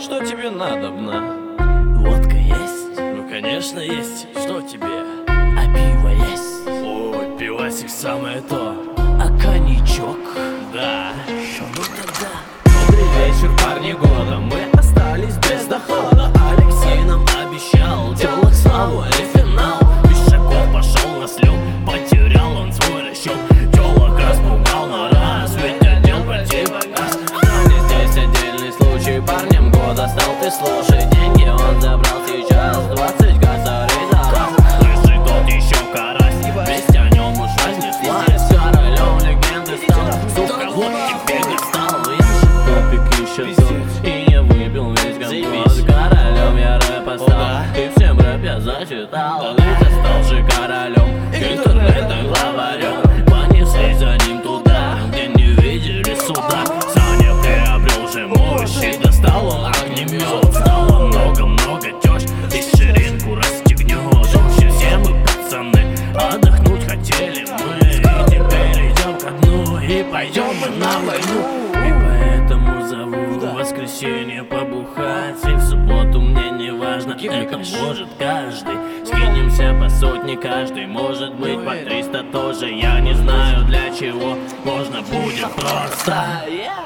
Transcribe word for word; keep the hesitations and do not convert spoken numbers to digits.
Что тебе надобно? Водка есть? Ну конечно есть. Что тебе? А пиво есть? Ой, пивасик самое то. А коньячок? Да. Ну тогда Добрый вечер, парни года. Мы остались без дохода. Алексей нам обещал телок, славу и финал. Пешаков пошел на слет, потерял он свой расчет. Телок распугал на раз, ведь одел противогаз. Но не здесь отдельный случай. Парнем года стал, ты слушай. Деньги он забрал сейчас, двадцать косарей за раз. Лысый тот еще карась, весть о нем уж разнеслась. Королем легенды стал, сука, вот теперь не стал. Топик ищет тут и не выпил весь компот. Королем я рэпа стал, и всем рэп я зачитал. Лето стал же королем, интернета главарем. Понесли за ним туда, где не видели суда. Саня приобрел же мощь, и достал он огнемет. Стало много-много тёщ, и ширинку расстегнет. Вообще все мы пацаны, отдохнуть хотели мы. И теперь идем ко дну, и пойдем мы на войну. И поэтому зову в воскресенье побухать. И в субботу мне не важно, это может каждый. Скинемся по сотне каждый, может быть по триста тоже. Я не знаю для чего, можно будет просто.